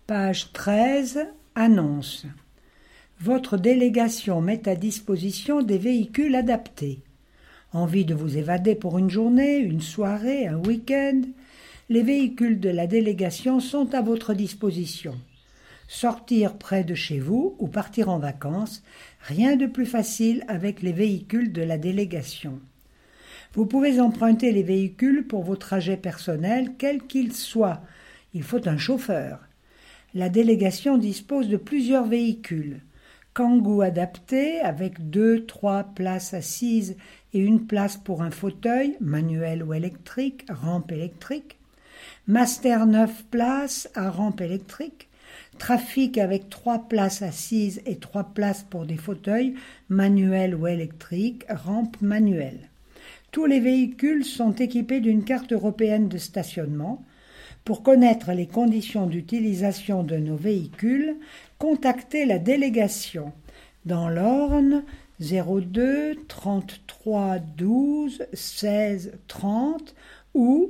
Page 13, annonce. Votre délégation met à disposition des véhicules adaptés. Envie de vous évader pour une journée, une soirée, un week-end? Les véhicules de la délégation sont à votre disposition. Sortir près de chez vous ou partir en vacances, rien de plus facile avec les véhicules de la délégation. Vous pouvez emprunter les véhicules pour vos trajets personnels, quels qu'ils soient. Il faut un chauffeur. La délégation dispose de plusieurs véhicules. Kangoo adapté avec 2-3 places assises et une place pour un fauteuil, manuel ou électrique, rampe électrique. Master 9 places à rampe électrique. Trafic avec 3 places assises et 3 places pour des fauteuils, manuels ou électriques, rampe manuelle. Tous les véhicules sont équipés d'une carte européenne de stationnement. Pour connaître les conditions d'utilisation de nos véhicules, contactez la délégation dans l'Orne 02 33 12 16 30 ou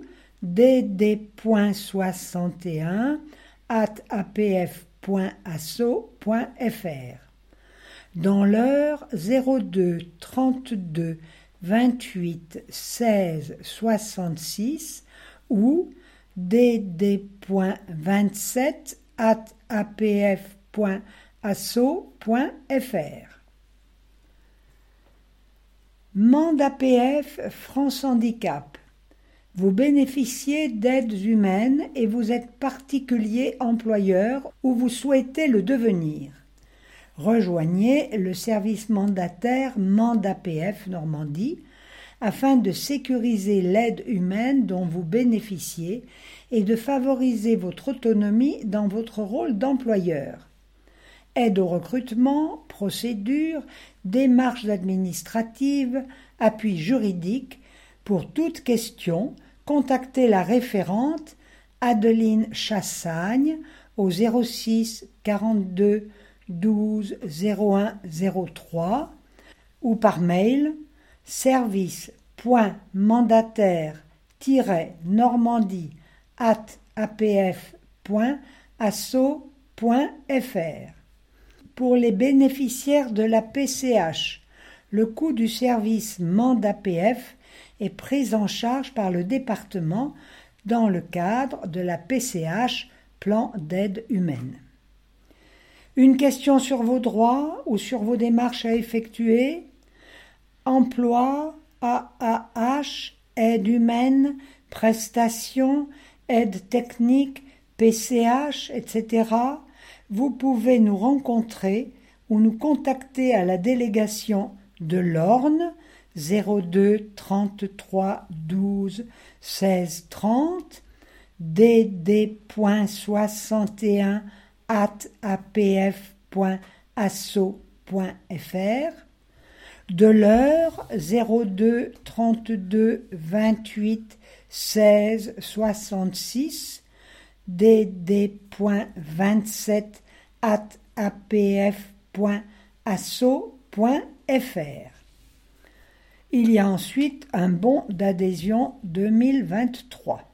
dd.61@apf.asso.fr. Dans l'Eure 02 32 28 16 66 ou dd.27@apf.asso.fr. Mande APF France Handicap. Vous bénéficiez d'aides humaines et vous êtes particulier employeur ou vous souhaitez le devenir. Rejoignez le service mandataire Mande APF Normandie afin de sécuriser l'aide humaine dont vous bénéficiez et de favoriser votre autonomie dans votre rôle d'employeur. Aide au recrutement, procédures, démarches administratives, appui juridique. Pour toute question, contactez la référente Adeline Chassagne au 06 42 12 01 03 ou par mail service.mandataire-normandie@apf.asso.fr. Pour les bénéficiaires de la PCH, le coût du service Mande APF est pris en charge par le département dans le cadre de la PCH, Plan d'aide humaine. Une question sur vos droits ou sur vos démarches à effectuer? Emploi, AAH, aide humaine, prestations, aide technique, PCH, etc. Vous pouvez nous rencontrer ou nous contacter à la délégation de l'Orne 02 33 12 16 30 dd.61@apf.asso.fr, de l'Eure 02 32 28 16 66 dd.27@apf.asso.fr. Il y a ensuite un bon d'adhésion 2023.